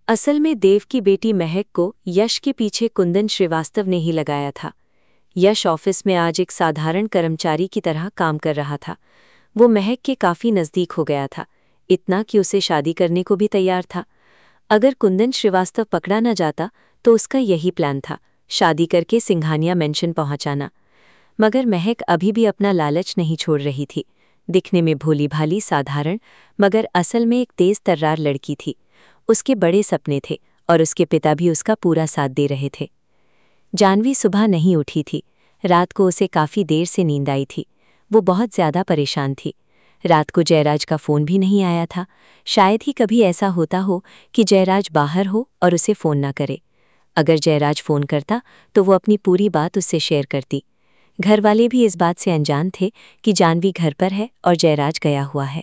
असल में देव की बेटी महक को यश के पीछे कुंदन श्रीवास्तव ने ही लगाया था। यश ऑफिस में आज एक साधारण कर्मचारी की तरह काम कर रहा था। वो महक के काफी नजदीक हो गया था, इतना कि उसे शादी करने को भी तैयार था। अगर कुंदन श्रीवास्तव पकड़ा न जाता तो उसका यही प्लान था, शादी करके सिंघानिया मेंशन पहुंचाना। मगर महक अभी भी अपना लालच नहीं छोड़ रही थी। दिखने में भोली भाली साधारण, मगर असल में एक तेज तर्रार लड़की थी। उसके बड़े सपने थे और उसके पिता भी उसका पूरा साथ दे रहे थे। जानवी सुबह नहीं उठी थी। रात को उसे काफ़ी देर से नींद आई थी। वो बहुत ज़्यादा परेशान थी। रात को जयराज का फ़ोन भी नहीं आया था। शायद ही कभी ऐसा होता हो कि जयराज बाहर हो और उसे फ़ोन ना करे। अगर जयराज फ़ोन करता तो वो अपनी पूरी बात उससे शेयर करती। घर वाले भी इस बात से अनजान थे कि जानवी घर पर है और जयराज गया हुआ है।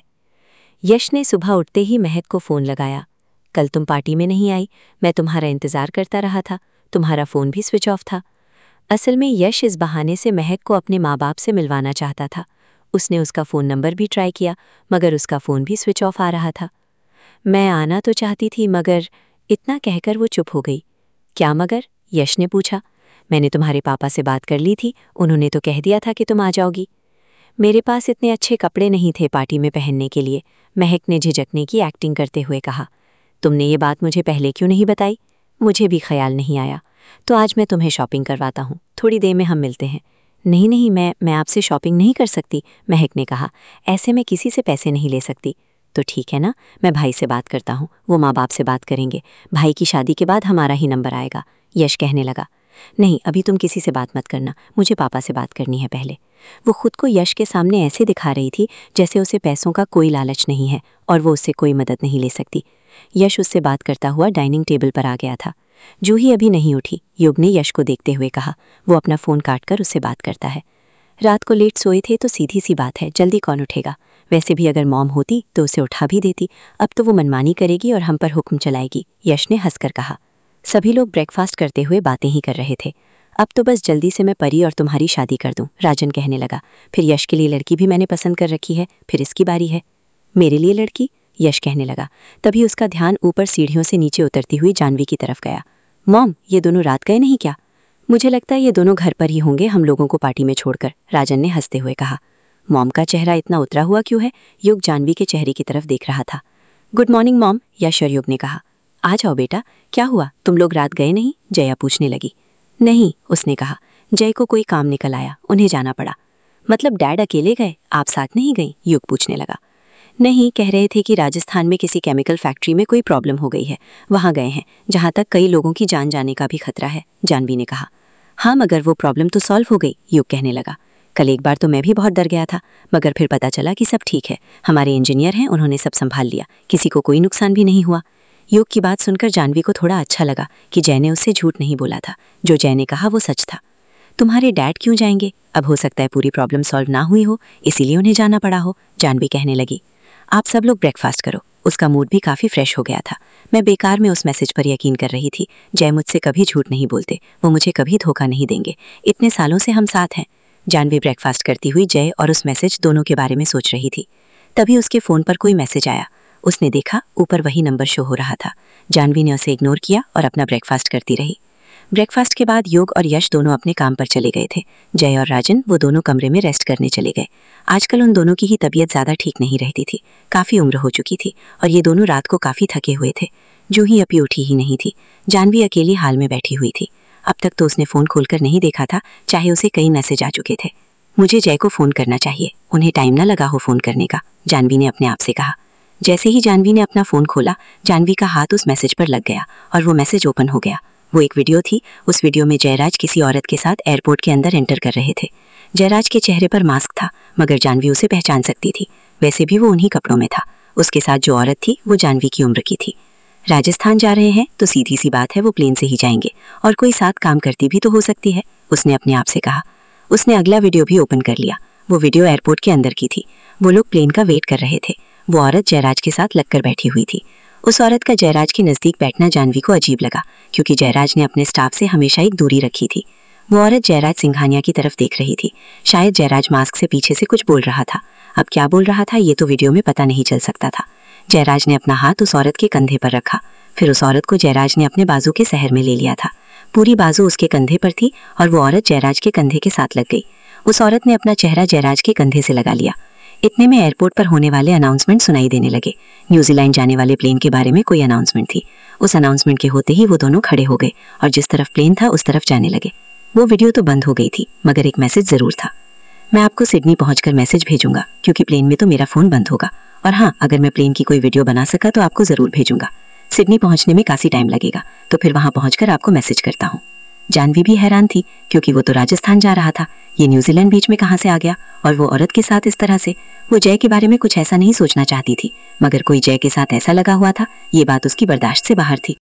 यश ने सुबह उठते ही महक को फ़ोन लगाया। कल तुम पार्टी में नहीं आई, मैं तुम्हारा इंतज़ार करता रहा था, तुम्हारा फ़ोन भी स्विच ऑफ था। असल में यश इस बहाने से महक को अपने माँ बाप से मिलवाना चाहता था। उसने उसका फ़ोन नंबर भी ट्राई किया, मगर उसका फ़ोन भी स्विच ऑफ आ रहा था। मैं आना तो चाहती थी मगर, इतना कहकर वो चुप हो गई। क्या मगर? यश ने पूछा। मैंने तुम्हारे पापा से बात कर ली थी, उन्होंने तो कह दिया था कि तुम आ जाओगी। मेरे पास इतने अच्छे कपड़े नहीं थे पार्टी में पहनने के लिए, महक ने झिझकने की एक्टिंग करते हुए कहा। तुमने ये बात मुझे पहले क्यों नहीं बताई? मुझे भी ख्याल नहीं आया। तो आज मैं तुम्हें शॉपिंग करवाता हूँ, थोड़ी देर में हम मिलते हैं। नहीं नहीं, मैं आपसे शॉपिंग नहीं कर सकती, महक ने कहा। ऐसे में किसी से पैसे नहीं ले सकती। तो ठीक है ना, मैं भाई से बात करता हूँ, वो माँ बाप से बात करेंगे। भाई की शादी के बाद हमारा ही नंबर आएगा, यश कहने लगा। नहीं, अभी तुम किसी से बात मत करना, मुझे पापा से बात करनी है पहले। वो खुद को यश के सामने ऐसे दिखा रही थी जैसे उसे पैसों का कोई लालच नहीं है और वो उससे कोई मदद नहीं ले सकती। यश उससे बात करता हुआ डाइनिंग टेबल पर आ गया था। जूही अभी नहीं उठी, युग ने यश को देखते हुए कहा। वो अपना फ़ोन काटकर उससे बात करता है। रात को लेट सोए थे तो सीधी सी बात है, जल्दी कौन उठेगा। वैसे भी अगर मॉम होती तो उसे उठा भी देती, अब तो वो मनमानी करेगी और हम पर हुक्म चलाएगी, यश ने हंसकर कहा। सभी लोग ब्रेकफास्ट करते हुए बातें ही कर रहे थे। अब तो बस जल्दी से मैं परी और तुम्हारी शादी कर दूं, राजन कहने लगा। फिर यश के लिए लड़की भी मैंने पसंद कर रखी है, फिर इसकी बारी है। मेरे लिए लड़की? यश कहने लगा। तभी उसका ध्यान ऊपर सीढ़ियों से नीचे उतरती हुई जानवी की तरफ गया। मॉम, ये दोनों रात गए नहीं क्या? मुझे लगता है ये दोनों घर पर ही होंगे हम लोगों को पार्टी में छोड़कर, राजन ने हंसते हुए कहा। मॉम का चेहरा इतना उतरा हुआ क्यों है? युग जानवी के चेहरे की तरफ देख रहा था। गुड मॉर्निंग मॉम, यश और युग ने कहा। आ जाओ बेटा, क्या हुआ, तुम लोग रात गए नहीं? जया पूछने लगी। नहीं, उसने कहा। जय को कोई काम निकल आया, उन्हें जाना पड़ा। मतलब डैड अकेले गए, आप साथ नहीं गई? युग पूछने लगा। नहीं, कह रहे थे कि राजस्थान में किसी केमिकल फैक्ट्री में कोई प्रॉब्लम हो गई है, वहाँ गए हैं, जहाँ तक कई लोगों की जान जाने का भी खतरा है, जानवी ने कहा। हाँ, मगर वो प्रॉब्लम तो सॉल्व हो गई, युग कहने लगा। कल एक बार तो मैं भी बहुत डर गया था, मगर फिर पता चला कि सब ठीक है। हमारे इंजीनियर हैं, उन्होंने सब संभाल लिया, किसी को कोई नुकसान भी नहीं हुआ। युग की बात सुनकर जानवी को थोड़ा अच्छा लगा कि जय ने उससे झूठ नहीं बोला था। जो जय ने कहा वो सच था। तुम्हारे डैड क्यों जाएंगे? अब हो सकता है पूरी प्रॉब्लम सॉल्व ना हुई हो, इसीलिए उन्हें जाना पड़ा हो, जानवी कहने लगी। आप सब लोग ब्रेकफास्ट करो। उसका मूड भी काफ़ी फ्रेश हो गया था। मैं बेकार में उस मैसेज पर यकीन कर रही थी। जय मुझसे कभी झूठ नहीं बोलते, वो मुझे कभी धोखा नहीं देंगे। इतने सालों से हम साथ हैं। जानवी ब्रेकफास्ट करती हुई जय और उस मैसेज दोनों के बारे में सोच रही थी। तभी उसके फ़ोन पर कोई मैसेज आया। उसने देखा, ऊपर वही नंबर शो हो रहा था। जानवी ने उसे इग्नोर किया और अपना ब्रेकफास्ट करती रही। ब्रेकफास्ट के बाद योग और यश दोनों अपने काम पर चले गए थे। जय और राजन वो दोनों कमरे में रेस्ट करने चले गए। आजकल उन दोनों की ही तबीयत ज़्यादा ठीक नहीं रहती थी, काफ़ी उम्र हो चुकी थी और ये दोनों रात को काफ़ी थके हुए थे। जूही अभी उठी ही नहीं थी। जानवी अकेली हाल में बैठी हुई थी। अब तक तो उसने फ़ोन खोलकर नहीं देखा था, चाहे उसे कई मैसेज आ चुके थे। मुझे जय को फ़ोन करना चाहिए, उन्हें टाइम ना लगा हो फ़ोन करने का, जानवी ने अपने आप से कहा। जैसे ही जानवी ने अपना फ़ोन खोला, जानवी का हाथ उस मैसेज पर लग गया और वो मैसेज ओपन हो गया। वो एक वीडियो थी। उस वीडियो में जयराज किसी औरत के साथ एयरपोर्ट के अंदर एंटर कर रहे थे। जयराज के चेहरे पर मास्क था, मगर जानवी उसे पहचान सकती थी। वैसे भी वो उन्हीं कपड़ों में था। उसके साथ जो औरत थी वो जानवी की उम्र की थी। राजस्थान जा रहे हैं तो सीधी सी बात है वो प्लेन से ही जाएंगे, और कोई साथ काम करती भी तो हो सकती है, उसने अपने आप से कहा। उसने अगला वीडियो भी ओपन कर लिया। वो वीडियो एयरपोर्ट के अंदर की थी। वो लोग प्लेन का वेट कर रहे थे। वो औरत जयराज के साथ लगकर बैठी हुई थी। उस औरत का जयराज के नज़दीक बैठना जानवी को अजीब लगा, क्योंकि जयराज ने अपने स्टाफ से हमेशा एक दूरी रखी थी। वो औरत जयराज सिंघानिया की तरफ देख रही थी। शायद जयराज मास्क से पीछे से कुछ बोल रहा था। अब क्या बोल रहा था ये तो वीडियो में पता नहीं चल सकता था। जयराज ने अपना हाथ उस औरत के कंधे पर रखा। फिर उस औरत को जयराज ने अपने बाजू के शहर में ले लिया था। पूरी बाजू उसके कंधे पर थी और वो औरत जयराज के कंधे के साथ लग गई। उस औरत ने अपना चेहरा जयराज के कंधे से लगा लिया। इतने में एयरपोर्ट पर होने वाले अनाउंसमेंट सुनाई देने लगे। न्यूजीलैंड जाने वाले प्लेन के बारे में कोई अनाउंसमेंट थी। उस अनाउंसमेंट के होते ही वो दोनों खड़े हो गए और जिस तरफ प्लेन था उस तरफ जाने लगे। वो वीडियो तो बंद हो गई थी मगर एक मैसेज जरूर था। मैं आपको सिडनी पहुंचकर मैसेज भेजूंगा क्योंकि प्लेन में तो मेरा फोन बंद होगा, और हाँ, अगर मैं प्लेन की कोई वीडियो बना सका तो आपको जरूर भेजूंगा। सिडनी पहुंचने में काफी टाइम लगेगा, तो फिर वहां पहुंचकर आपको मैसेज करता हूँ। जानवी भी हैरान थी क्योंकि वो तो राजस्थान जा रहा था, ये न्यूजीलैंड बीच में कहाँ से आ गया और वो औरत के साथ इस तरह से। वो जय के बारे में कुछ ऐसा नहीं सोचना चाहती थी, मगर कोई जय के साथ ऐसा लगा हुआ था, ये बात उसकी बर्दाश्त से बाहर थी।